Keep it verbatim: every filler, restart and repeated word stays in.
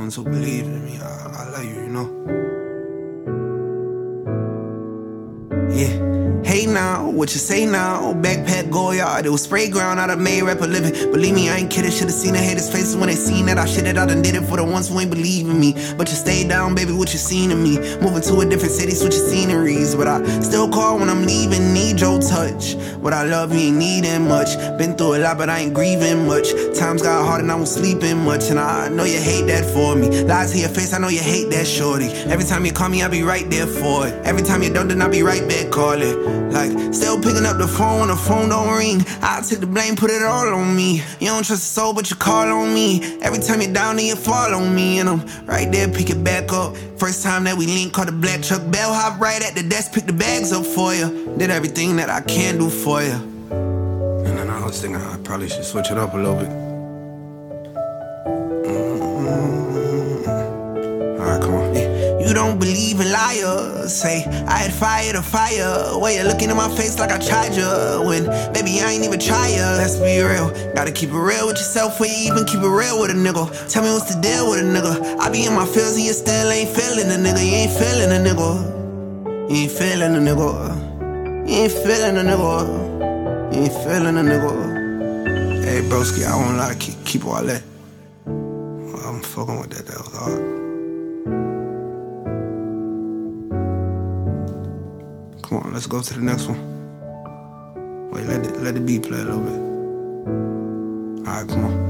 ones who believe in me. I, I love you, you know. Yeah. Hey now, what you say now? Backpack go yard, it was spray ground. I done made rap a living. Believe me, I ain't kidding. Should've seen the haters' faces when they seen that I shit that I done did it for the ones who ain't believe in me. But you stay down, baby, what you seen in me? Moving to a different city, switching sceneries. But I still call when I'm leaving, need your touch. What I love, you ain't needing much. Been through a lot, but I ain't grieving much. Times got hard and I was sleeping much. And I know you hate that for me. Lies to your face, I know you hate that shorty. Every time you call me, I be right there for it. Every time you don't, then I be right back calling. Like, still picking up the phone when the phone don't ring. I take the blame, put it all on me. You don't trust a soul, but you call on me. Every time you're down, then you fall on me. And I'm right there, pick it back up. First time that we linked, caught the black truck. Bell hop right at the desk, pick the bags up for you. Did everything that I can do for you. And then I was thinking I probably should switch it up a little bit. Mm-hmm. Alright, come on. You don't believe in liars. Say, I had fire to fire. Way you're looking in my face like I tried you. When, baby, I ain't even try you. Let's be real. Gotta keep it real with yourself where you even keep it real with a nigga. Tell me what's the deal with a nigga. I be in my feels and you still ain't feeling a nigga. You ain't feeling a nigga. You ain't feeling a nigga. You ain't feeling a nigga. You ain't feeling a nigga. Hey, broski, I won't lie, keep, keep all that. I'm fucking with that, that was hard. Come on, let's go to the next one. Wait, let the, let the beat play a little bit. Alright, come on.